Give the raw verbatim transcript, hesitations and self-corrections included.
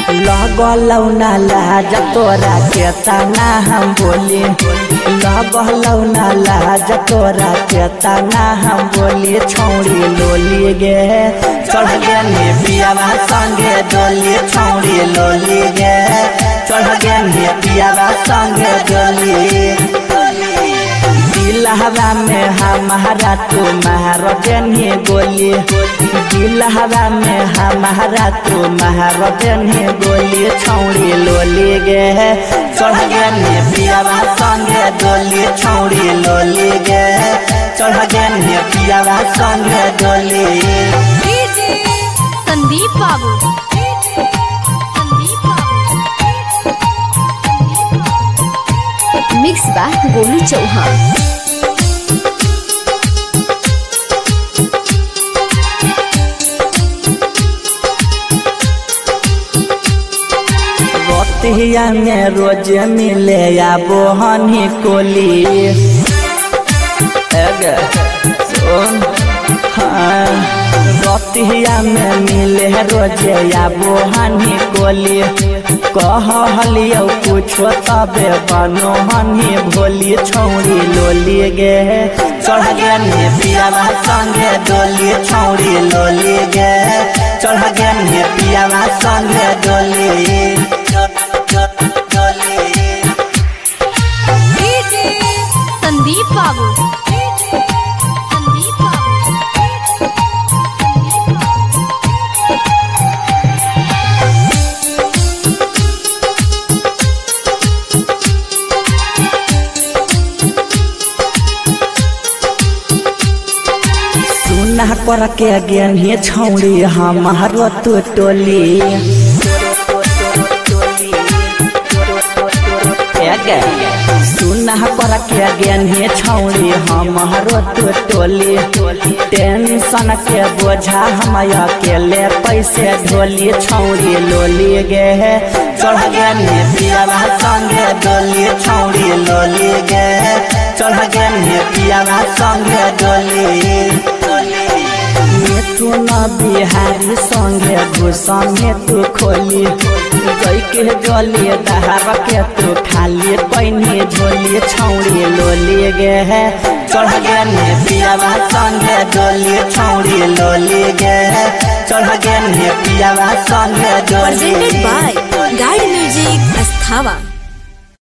लगलौ ना लाज तोरा के तना हम बोली लगलौ ना लाज तोरा के तना हम बोली छौड़ी लोली गे चढ़ गे ने पियावा संगे डोली छौड़ी लोली गे चढ़ गे ने पियावा संगे डोली दिलहवा में हमारा तुम्हारा जनी गोली दिलहवा में हमारा तुम्हारा जनी गोली छौड़ी लोली गे चढ़ गे ने पियावा संगे डोली छौड़ी लोली गे चढ़ गे ने पियावा संगे डोली। संदीप बाबू मिक्स बाय गोलू चौहान। रतिया में रोज मिले या बोहनी कोली हाँ रतिया में मिले रोज या बोहनी कोली कहलियो कुछो तबे बनो हनी भोली छौड़ी लोली गे चढ़ गे ने पियावा संगे डोली छौड़ी लोली गे चढ़ गे ने पियावा संगे डोली। संदीप बाबू सुना कर के गेन्ही छौड़ी हमारो तो टोली सुना कर के गेन्ही छौड़ी हमारो तो टोली टेंशन के बोझा हम अकेले पैसे ढोली छौड़ी लोली गे चढ़ गे ने पियावा संगे डोली छौड़ी लोली गे चढ़ गे ने पियावा संगे डोली। तू न बिहारी संगे घुसा में तू खोली गई के गली दहार के तू खाली पैनी झोली छौड़ी लोली गे चढ़ गे ने पियावा संगे डोली छौड़ी लोली गे चढ़ गे ने पियावा संगे डोली। Presented by guide music अस्थावा।